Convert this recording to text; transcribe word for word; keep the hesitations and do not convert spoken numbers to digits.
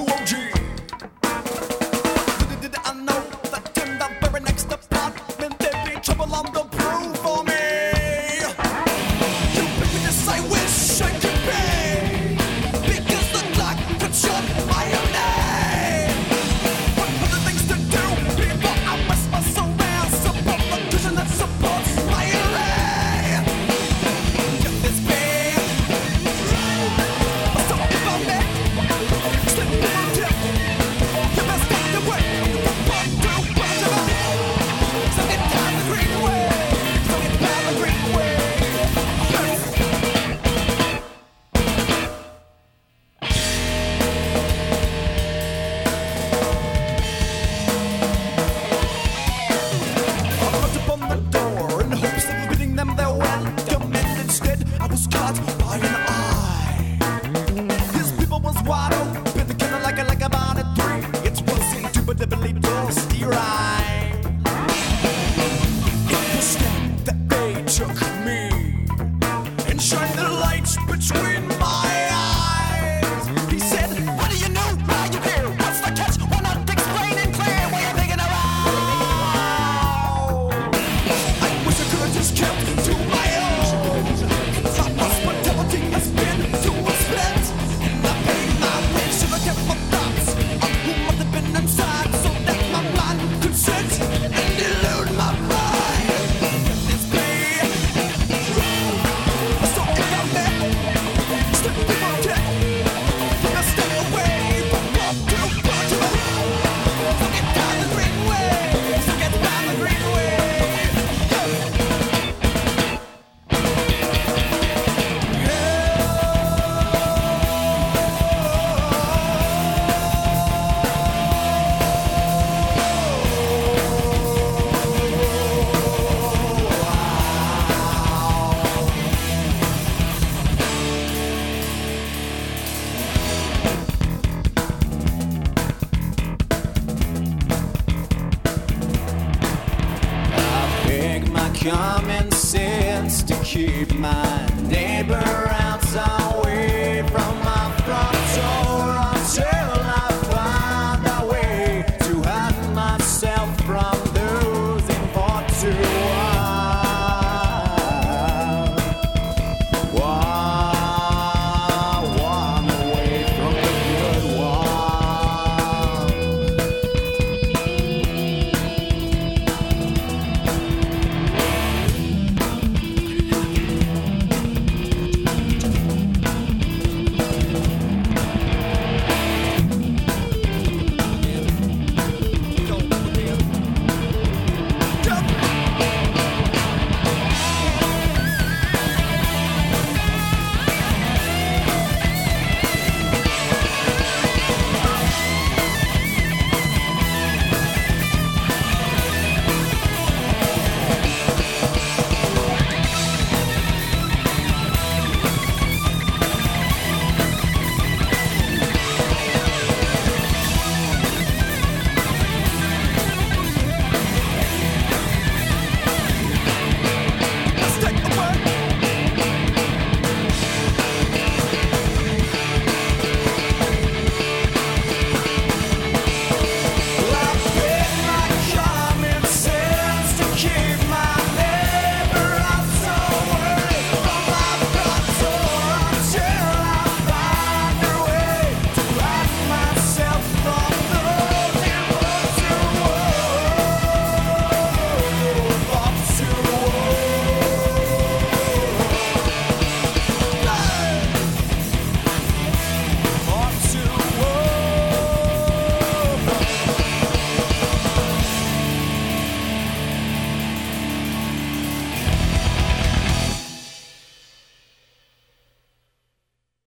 O G. Did I know that in the very next apartment there'd be trouble on the proof for me? You pick me this, I wish I could pay, because the clock could shut my own name. What other things to do before I whisper so well? Support the vision that supports my array. Get this big, so about me, slip the tip. You best stop the way, the fuck do what you want. So get down the green way, so get down the green way. I knocked upon the door in hopes of bidding them their welcome, and instead I was caught by an eye. His people was wide open, kind of like a like about a three. It wasn't too, but they believed it was the right. It was then that they took me and shined the lights between my eyes. He said, "What do you know? Why you here? What's the catch? Why not explain and clear why you're making around?" I wish I could have just kept to my own. My hospitality has been to a split, and I paid my way. Should have kept my thoughts on who must have been inside, so that my mind could sit and elude my mind. This pain, so if I'm there, slip through my deck, then I stay away from what to what to. So get down the green way, so get down the green way. I beg my common sense to keep my neighbor